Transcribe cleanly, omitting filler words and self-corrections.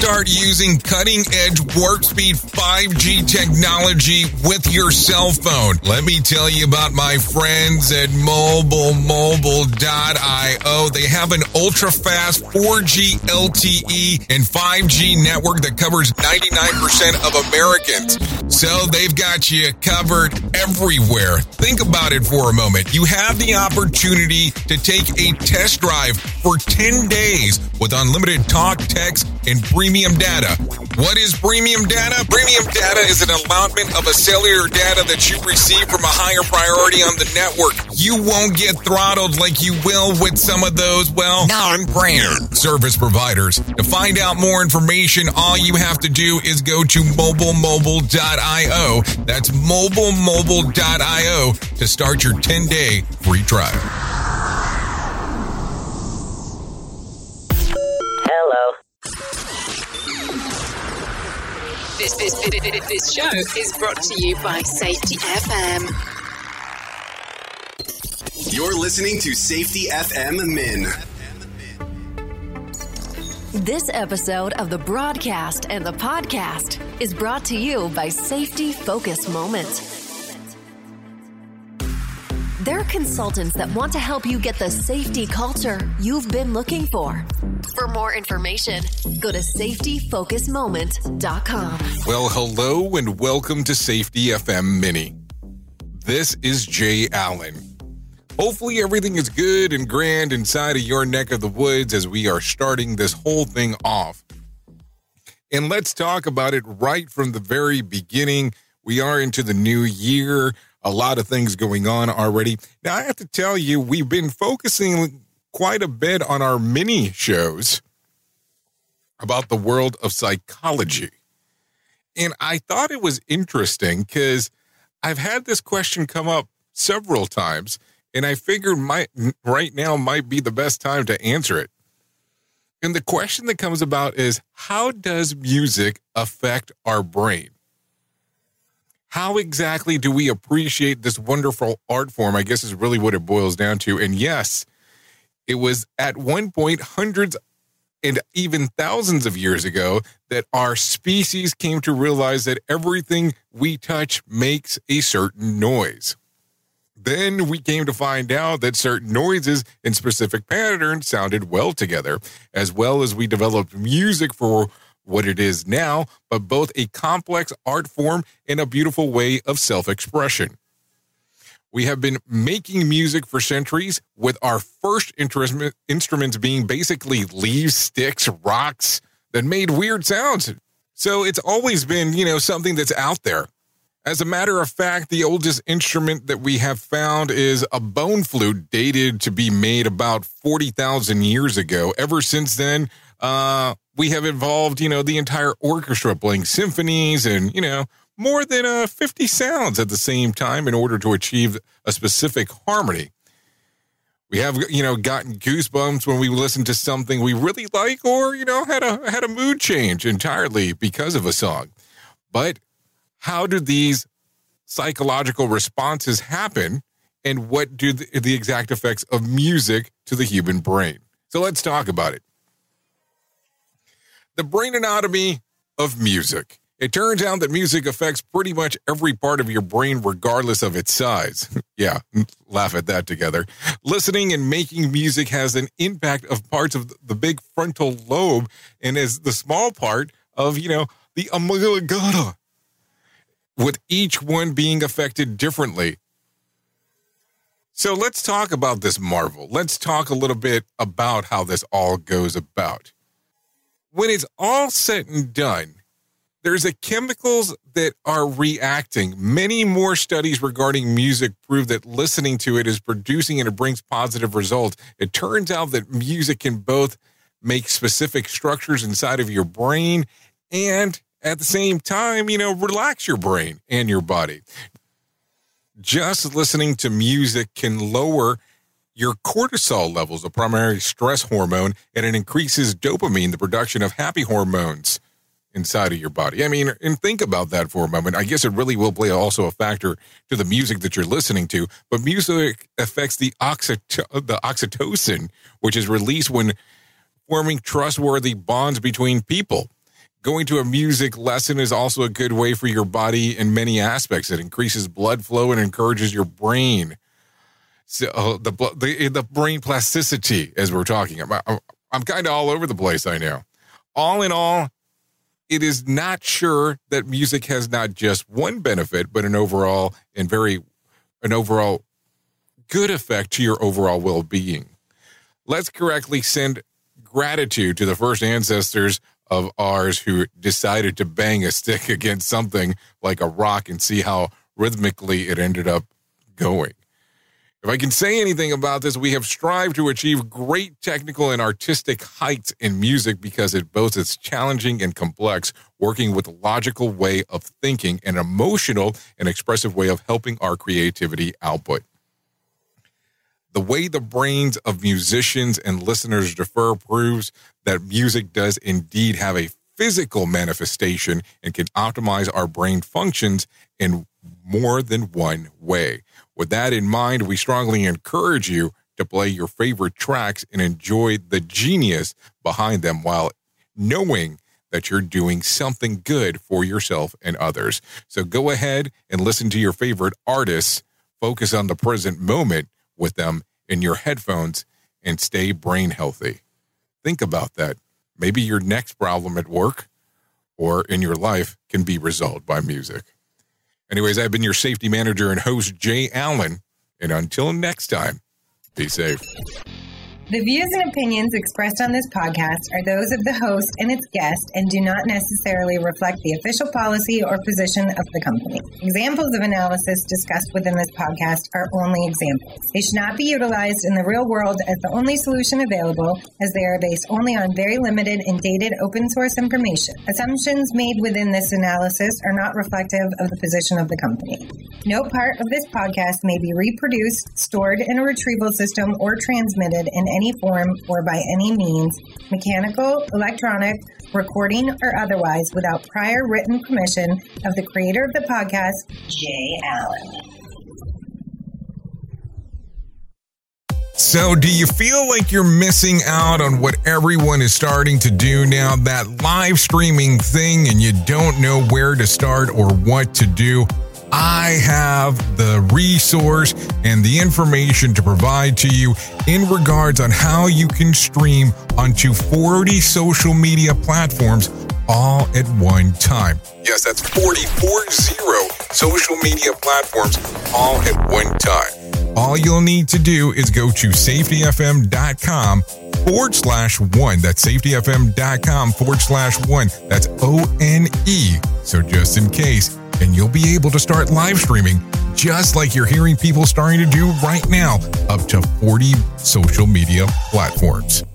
start using cutting-edge warp-speed 5G technology with your cell phone. Let me tell you about my friends at MobileMobile.io. They have an ultra-fast 4G LTE and 5G network that covers 99% of Americans. So they've got you covered everywhere. Think about it for a moment. You have the opportunity to take a test drive for 10 days with unlimited talk, text, and premium data. What is premium data? Premium data is an allotment of a cellular data that you receive from a higher priority on the network. You won't get throttled like you will with some of those, non-brand service providers. To find out more information, all you have to do is go to MobileMobile.io. That's MobileMobile.io to start your 10-day free trial. This show is brought to you by Safety FM. You're listening to Safety FM Min. This episode of the broadcast and the podcast is brought to you by Safety Focus Moment. They're consultants that want to help you get the safety culture you've been looking for. For more information, go to safetyfocusmoment.com. Well, hello and welcome to Safety FM Mini. This is Jay Allen. Hopefully everything is good and grand inside of your neck of the woods as we are starting this whole thing off. And let's talk about it right from the very beginning. We are into the new year. A lot of things going on already. Now, I have to tell you, we've been focusing quite a bit on our mini shows about the world of psychology. And I thought it was interesting because I've had this question come up several times, and I figured right now might be the best time to answer it. And the question that comes about is, how does music affect our brain? How exactly do we appreciate this wonderful art form? I guess is really what it boils down to. And yes, it was at one point hundreds and even thousands of years ago that our species came to realize that everything we touch makes a certain noise. Then we came to find out that certain noises in specific patterns sounded well together, as well as we developed music for what it is now, but both a complex art form and a beautiful way of self-expression. We have been making music for centuries, with our first instruments being basically leaves, sticks, rocks that made weird sounds. So it's always been, something that's out there. As a matter of fact, the oldest instrument that we have found is a bone flute, dated to be made about 40,000 years ago. Ever since then, we have evolved, the entire orchestra playing symphonies and, more than 50 sounds at the same time in order to achieve a specific harmony. We have, gotten goosebumps when we listen to something we really like or, had a mood change entirely because of a song. But how do these psychological responses happen, and what do the exact effects of music to the human brain? So let's talk about it. The brain anatomy of music. It turns out that music affects pretty much every part of your brain regardless of its size. Yeah, laugh at that together. Listening and making music has an impact of parts of the big frontal lobe and is the small part of, the amygdala, with each one being affected differently. So let's talk about this marvel. Let's talk a little bit about how this all goes about. When it's all said and done, there's chemicals that are reacting. Many more studies regarding music prove that listening to it is producing and it brings positive results. It turns out that music can both make specific structures inside of your brain and at the same time, relax your brain and your body. Just listening to music can lower your cortisol levels, a primary stress hormone, and it increases dopamine, the production of happy hormones inside of your body. And think about that for a moment. I guess it really will play also a factor to the music that you're listening to, but music affects the oxytocin, which is released when forming trustworthy bonds between people. Going to a music lesson is also a good way for your body in many aspects. It increases blood flow and encourages your brain. So the brain plasticity, as we're talking about. I'm kind of all over the place, I know. All in all, it is not sure that music has not just one benefit, but an overall good effect to your overall well-being. Let's correctly send gratitude to the first ancestors of ours who decided to bang a stick against something like a rock and see how rhythmically it ended up going. If I can say anything about this, we have strived to achieve great technical and artistic heights in music because it both is challenging and complex, working with a logical way of thinking, an emotional and expressive way of helping our creativity output. The way the brains of musicians and listeners differ proves that music does indeed have a physical manifestation and can optimize our brain functions in more than one way. With that in mind, we strongly encourage you to play your favorite tracks and enjoy the genius behind them while knowing that you're doing something good for yourself and others. So go ahead and listen to your favorite artists, focus on the present moment with them in your headphones, and stay brain healthy. Think about that. Maybe your next problem at work or in your life can be resolved by music. Anyways, I've been your safety manager and host, Jay Allen. And until next time, be safe. The views and opinions expressed on this podcast are those of the host and its guest and do not necessarily reflect the official policy or position of the company. Examples of analysis discussed within this podcast are only examples. They should not be utilized in the real world as the only solution available, as they are based only on very limited and dated open source information. Assumptions made within this analysis are not reflective of the position of the company. No part of this podcast may be reproduced, stored in a retrieval system, or transmitted in any form or by any means, mechanical, electronic, recording, or otherwise, without prior written permission of the creator of the podcast, Jay Allen. So do you feel like you're missing out on what everyone is starting to do now, that live streaming thing, and you don't know where to start or what to do? I have the resource and the information to provide to you in regards on how you can stream onto 40 social media platforms all at one time. Yes, that's 40 social media platforms all at one time. All you'll need to do is go to safetyfm.com/1. That's safetyfm.com/1. That's ONE. So just in case. And you'll be able to start live streaming just like you're hearing people starting to do right now, up to 40 social media platforms.